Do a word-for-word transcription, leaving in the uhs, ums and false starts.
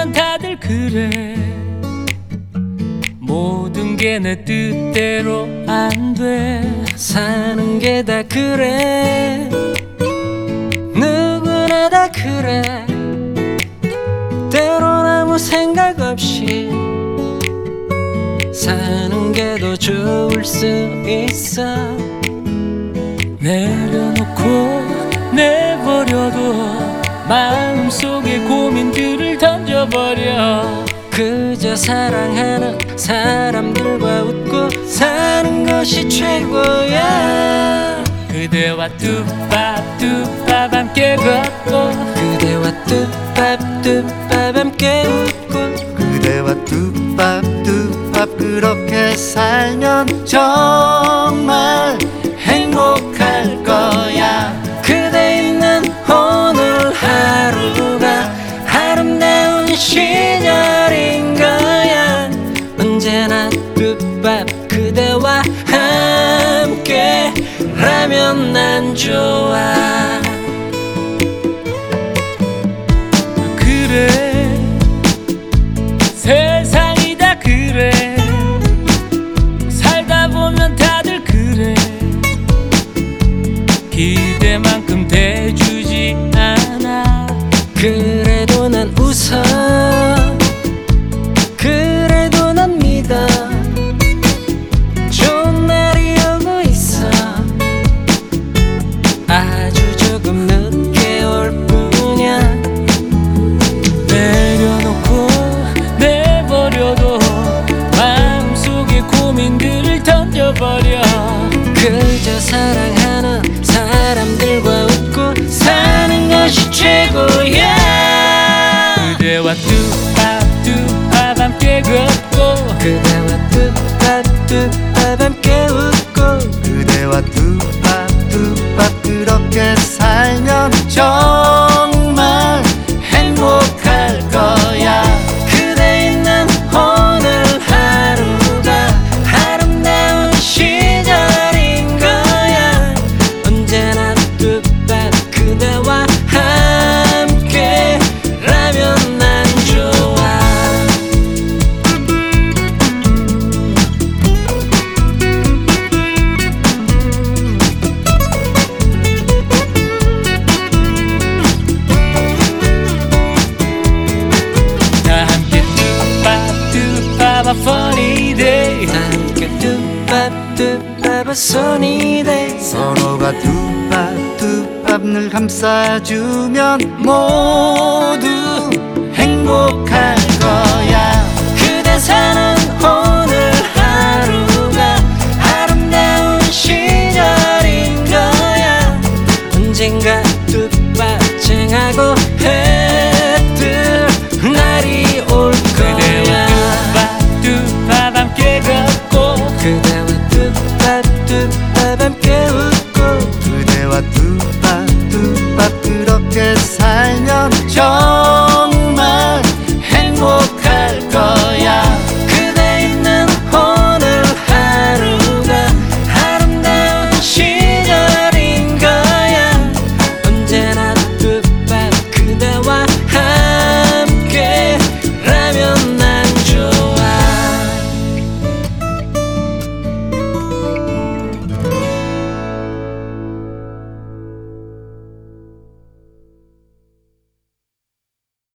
보면 다들 그래. 모든 게 내 뜻대로 안 돼. 사는 게 다 그래. 누구나 다 그래. 때론 아무 생각 없이 사는 게 더 좋을 수 있어. 내려놓고 내버려둬. 마음속에 고민들을 던져버려. 그저 사랑하는 사람들과 웃고 사는 것이 최고야. 그대와 뚜밥뚜밥 함께 걷고 그대와 뚜밥뚜밥 함께 웃고 그대와 뚜밥뚜밥 그렇게 살면 정말 행복할 거야. 그대 있는 오늘 하루가 아름다운 시절인 거야. 언제나 뚜밥 그대와 함께라면 난 좋아. 그래 세상이 다 그래. 살다 보면 다들 그래. 기대만큼 대주지 않아. 그래도 난 웃어. 그래도 난 믿어. 좋은 날이 오고 있어. 아주 조금 늦게 올 뿐이야. 내려놓고 내버려둬. 마음속에 고민들을 던져버려. 그저 사랑하는 사람들과 웃고 사는 것이 최고야. 그대와 뚜밥뚜밥 함께 걷고 그대와 뚜밥뚜밥 함께 웃고 그대와 뚜밥뚜밥 그렇게 살면 정말 행복할 거야. 그대 있는 오늘 하루가 아름다운 시절인 거야. 언제나 뚜밥 그대와 함께라면 난 좋아. 다 함께 뚜밥뚜밥 a funny day. 다 함께 뚜밥뚜밥 a sunny day. 서로가 뚜밥뚜밥 늘 감싸주면 모두 행복할